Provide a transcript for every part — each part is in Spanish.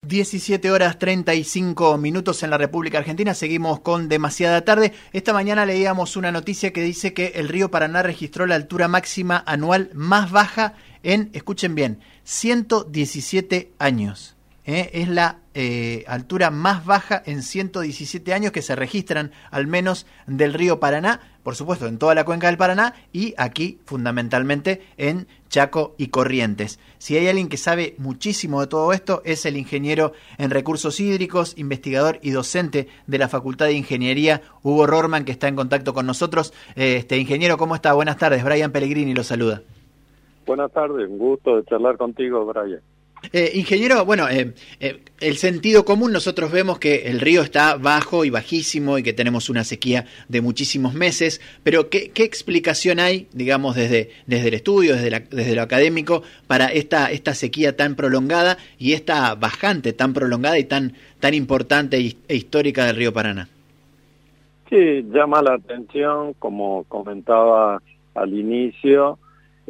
17 horas 35 minutos en la República Argentina. Seguimos con Demasiada Tarde. Esta mañana leíamos una noticia que dice que el río Paraná registró la altura máxima anual más baja en, escuchen bien, 117 años. Es la altura más baja en 117 años que se registran, al menos del río Paraná, por supuesto en toda la cuenca del Paraná y aquí fundamentalmente en Chaco y Corrientes. Si hay alguien que sabe muchísimo de todo esto es el ingeniero en recursos hídricos, investigador y docente de la Facultad de Ingeniería, Hugo Rorman, que está en contacto con nosotros. Ingeniero, ¿cómo está? Buenas tardes. Brian Pellegrini lo saluda. Buenas tardes, un gusto de charlar contigo, Brian. Ingeniero, bueno, el sentido común, nosotros vemos que el río está bajo y bajísimo y que tenemos una sequía de muchísimos meses, pero ¿qué explicación hay, digamos, desde el estudio, desde lo académico, para esta sequía tan prolongada y esta bajante tan prolongada y tan importante e histórica del río Paraná? Sí, llama la atención, como comentaba al inicio,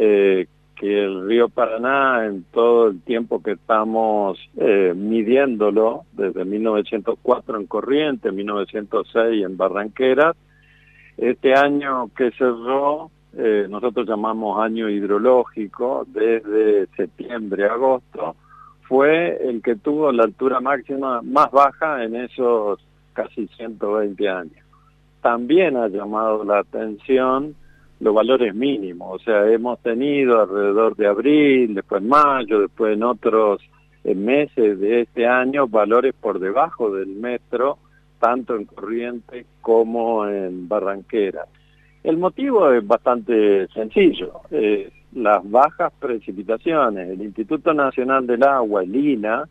que el río Paraná, en todo el tiempo que estamos midiéndolo, desde 1904 en Corrientes, 1906 en Barranqueras, este año que cerró, nosotros llamamos año hidrológico, desde septiembre a agosto, fue el que tuvo la altura máxima más baja en esos casi 120 años. También ha llamado la atención los valores mínimos, o sea, hemos tenido alrededor de abril, después mayo, después en otros meses de este año, valores por debajo del metro, tanto en Corrientes como en Barranqueras. El motivo es bastante sencillo, las bajas precipitaciones. El Instituto Nacional del Agua, el INA,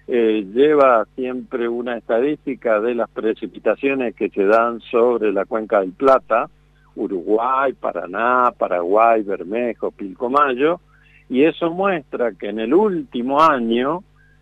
lleva siempre una estadística de las precipitaciones que se dan sobre la Cuenca del Plata, Uruguay, Paraná, Paraguay, Bermejo, Pilcomayo, y eso muestra que en el último año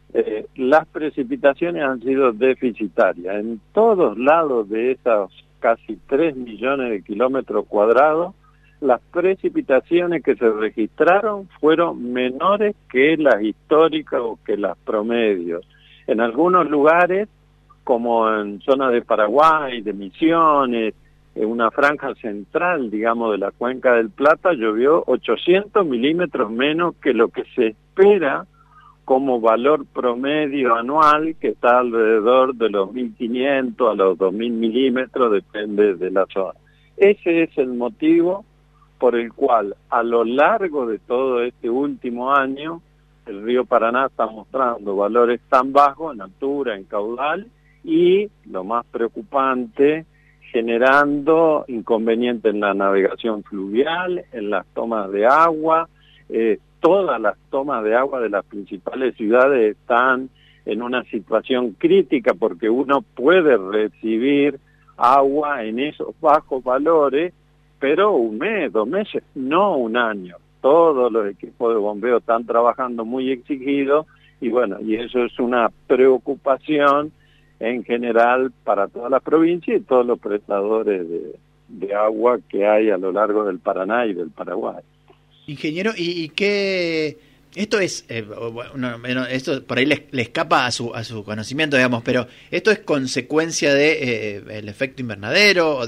las precipitaciones han sido deficitarias. En todos lados de esos casi 3 millones de kilómetros cuadrados, las precipitaciones que se registraron fueron menores que las históricas o que las promedios. En algunos lugares, como en zonas de Paraguay, de Misiones, en una franja central, digamos, de la Cuenca del Plata, llovió 800 milímetros menos que lo que se espera como valor promedio anual, que está alrededor de los 1.500 a los 2.000 milímetros, depende de la zona. Ese es el motivo por el cual, a lo largo de todo este último año, el río Paraná está mostrando valores tan bajos en altura, en caudal, y, lo más preocupante, generando inconvenientes en la navegación fluvial, en las tomas de agua. Todas las tomas de agua de las principales ciudades están en una situación crítica porque uno puede recibir agua en esos bajos valores, pero un mes, 2 meses, no un año. Todos los equipos de bombeo están trabajando muy exigidos y bueno, y eso es una preocupación en general para toda la provincia y todos los prestadores de agua que hay a lo largo del Paraná y del Paraguay. Ingeniero, ¿y qué? Esto es, esto por ahí le escapa a su conocimiento, digamos, pero ¿esto es consecuencia de el efecto invernadero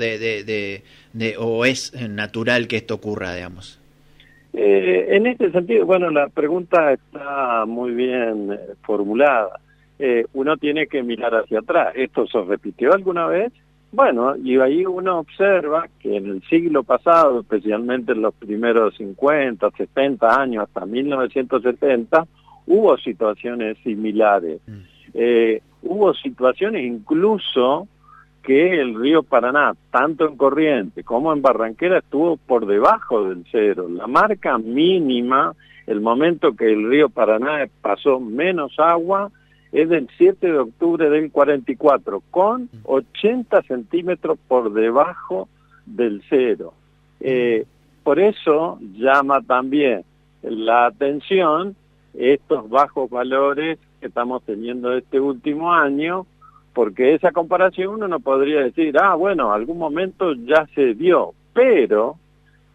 o es natural que esto ocurra, digamos? En este sentido, bueno, la pregunta está muy bien formulada. Uno tiene que mirar hacia atrás. ¿Esto se repitió alguna vez? Bueno, y ahí uno observa que en el siglo pasado, especialmente en los primeros 50, 70 años, hasta 1970, hubo situaciones similares. Hubo situaciones incluso que el río Paraná, tanto en Corrientes como en Barranquera, estuvo por debajo del cero. La marca mínima, el momento que el río Paraná pasó menos agua, es del 7 de octubre del 44, con 80 centímetros por debajo del cero. Por eso llama también la atención estos bajos valores que estamos teniendo este último año, porque esa comparación uno no podría decir, bueno, algún momento ya se dio, pero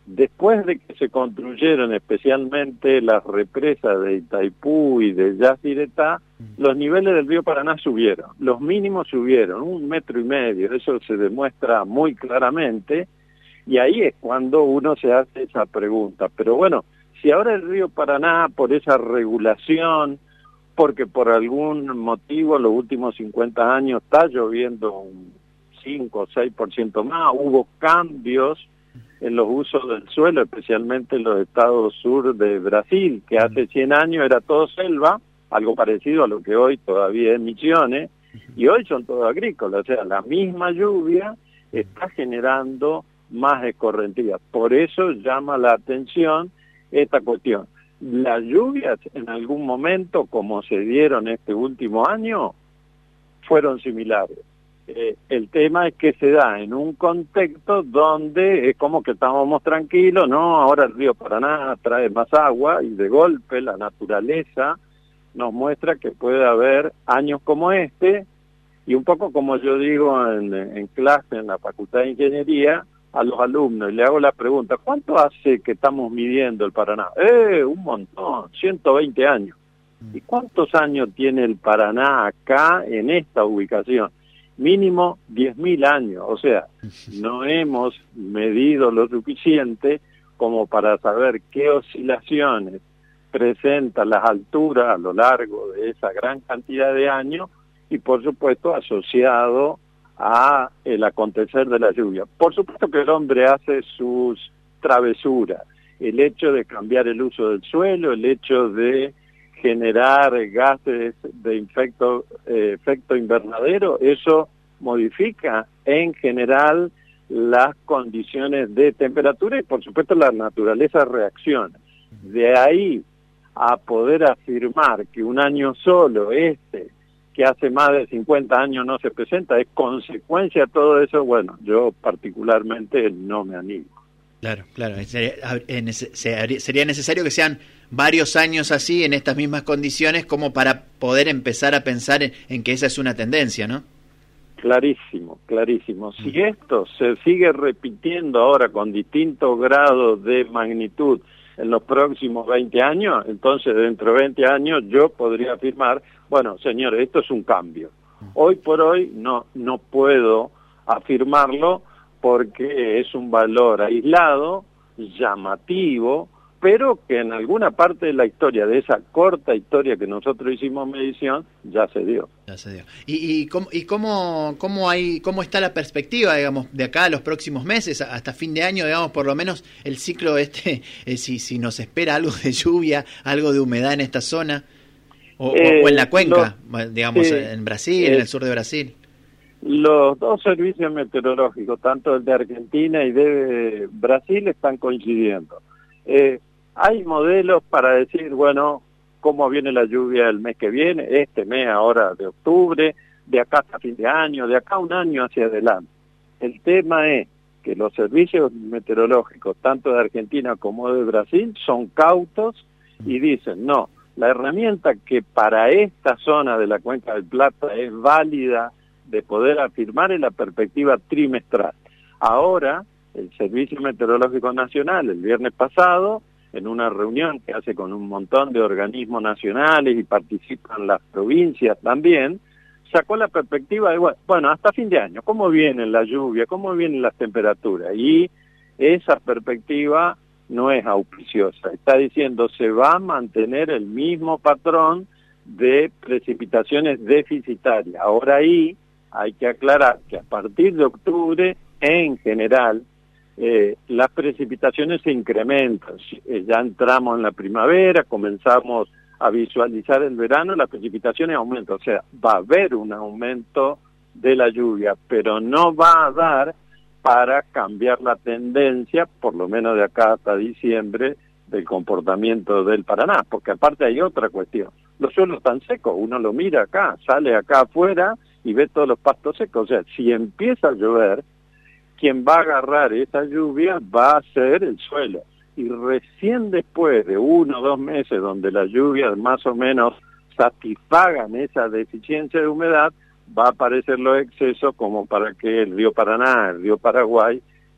Después de que se construyeron especialmente las represas de Itaipú y de Yacyretá, los niveles del río Paraná subieron, los mínimos subieron 1,5 metros, eso se demuestra muy claramente, y ahí es cuando uno se hace esa pregunta. Pero bueno, si ahora el río Paraná, por esa regulación, porque por algún motivo en los últimos 50 años está lloviendo un 5 o 6% más, hubo cambios en los usos del suelo, especialmente en los estados sur de Brasil, que hace 100 años era todo selva, algo parecido a lo que hoy todavía es Misiones, y hoy son todo agrícolas, o sea, la misma lluvia está generando más escorrentías. Por eso llama la atención esta cuestión. Las lluvias en algún momento, como se dieron este último año, fueron similares. El tema es que se da en un contexto donde es como que estábamos tranquilos, ¿no? Ahora el río Paraná trae más agua y de golpe la naturaleza nos muestra que puede haber años como este, y un poco como yo digo en clase en la Facultad de Ingeniería a los alumnos, y le hago la pregunta, ¿cuánto hace que estamos midiendo el Paraná? Un montón, 120 años. ¿Y cuántos años tiene el Paraná acá en esta ubicación? Mínimo 10.000 años, o sea, no hemos medido lo suficiente como para saber qué oscilaciones presentan las alturas a lo largo de esa gran cantidad de años y por supuesto asociado a el acontecer de la lluvia. Por supuesto que el hombre hace sus travesuras, el hecho de cambiar el uso del suelo, el hecho de generar gases de efecto invernadero, eso modifica en general las condiciones de temperatura y por supuesto la naturaleza reacciona. De ahí a poder afirmar que un año solo, que hace más de 50 años no se presenta, es consecuencia de todo eso, bueno, yo particularmente no me animo. Claro, sería necesario que sean varios años así, en estas mismas condiciones, como para poder empezar a pensar en que esa es una tendencia, ¿no? Clarísimo. Si esto se sigue repitiendo ahora con distintos grados de magnitud en los próximos 20 años, entonces dentro de 20 años yo podría afirmar, bueno, señores, esto es un cambio. Hoy por hoy no puedo afirmarlo porque es un valor aislado, llamativo, pero que en alguna parte de la historia, de esa corta historia que nosotros hicimos medición, ya se dio. ¿Y cómo está la perspectiva, digamos, de acá a los próximos meses, hasta fin de año, digamos, por lo menos el ciclo si nos espera algo de lluvia, algo de humedad en esta zona, o en la cuenca, digamos, en Brasil, en el sur de Brasil? Los dos servicios meteorológicos, tanto el de Argentina y de Brasil, están coincidiendo. Hay modelos para decir, bueno, cómo viene la lluvia el mes que viene, este mes ahora de octubre, de acá hasta fin de año, de acá un año hacia adelante. El tema es que los servicios meteorológicos, tanto de Argentina como de Brasil, son cautos y dicen, no, la herramienta que para esta zona de la Cuenca del Plata es válida de poder afirmar es la perspectiva trimestral. Ahora, el Servicio Meteorológico Nacional, el viernes pasado, en una reunión que hace con un montón de organismos nacionales y participan las provincias también, sacó la perspectiva de, bueno, hasta fin de año, ¿cómo viene la lluvia? ¿Cómo vienen las temperaturas? Y esa perspectiva no es auspiciosa. Está diciendo, se va a mantener el mismo patrón de precipitaciones deficitarias. Ahora ahí hay que aclarar que a partir de octubre, en general, las precipitaciones se incrementan. Ya entramos en la primavera, comenzamos a visualizar el verano, las precipitaciones aumentan. O sea, va a haber un aumento de la lluvia, pero no va a dar para cambiar la tendencia, por lo menos de acá hasta diciembre, del comportamiento del Paraná, porque aparte hay otra cuestión. Los suelos están secos, uno lo mira acá, sale acá afuera y ve todos los pastos secos. O sea, si empieza a llover, quien va a agarrar esa lluvia va a ser el suelo. Y recién después de 1 o 2 meses donde las lluvias más o menos satisfagan esa deficiencia de humedad, va a aparecer los excesos como para que el río Paraná, el río Paraguay,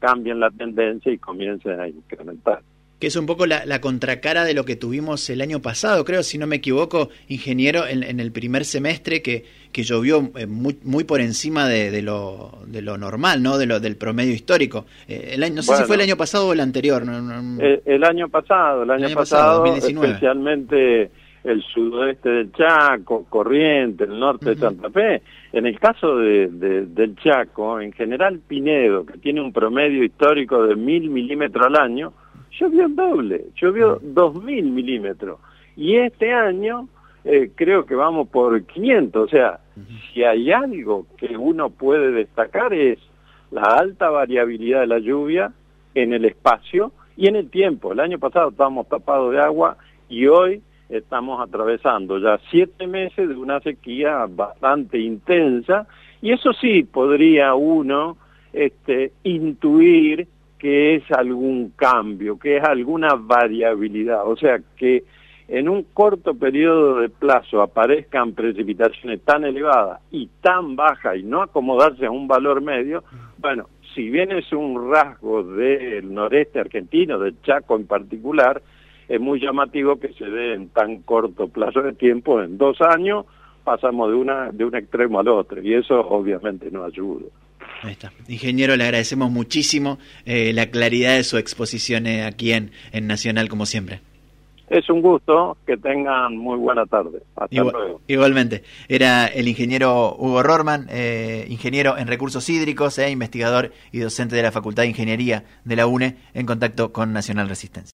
cambien la tendencia y comiencen a incrementar. Que es un poco la contracara de lo que tuvimos el año pasado, creo, si no me equivoco, ingeniero, en el primer semestre que llovió muy por encima de lo normal, ¿no? Del promedio histórico. No sé si fue el año pasado o el anterior. El año pasado, 2019. Especialmente el sudoeste del Chaco, Corrientes, el norte de Santa Fe. En el caso del Chaco, en general Pinedo, que tiene un promedio histórico de 1.000 milímetros al año, llovió el doble, llovió 2.000 milímetros. Y este año creo que vamos por 500. O sea, si hay algo que uno puede destacar es la alta variabilidad de la lluvia en el espacio y en el tiempo. El año pasado estábamos tapados de agua y hoy estamos atravesando ya 7 meses de una sequía bastante intensa, y eso sí podría uno intuir que es algún cambio, que es alguna variabilidad, o sea que en un corto periodo de plazo aparezcan precipitaciones tan elevadas y tan bajas y no acomodarse a un valor medio. Bueno, si bien es un rasgo del noreste argentino, del Chaco en particular, es muy llamativo que se dé en tan corto plazo de tiempo. En 2 años pasamos de un extremo al otro, y eso obviamente no ayuda. Ahí está. Ingeniero, le agradecemos muchísimo la claridad de su exposición aquí en Nacional, como siempre. Es un gusto, que tengan muy buena tarde. Hasta luego. Igualmente. Era el ingeniero Hugo Rorman, ingeniero en recursos hídricos, investigador y docente de la Facultad de Ingeniería de la UNE, en contacto con Nacional Resistencia.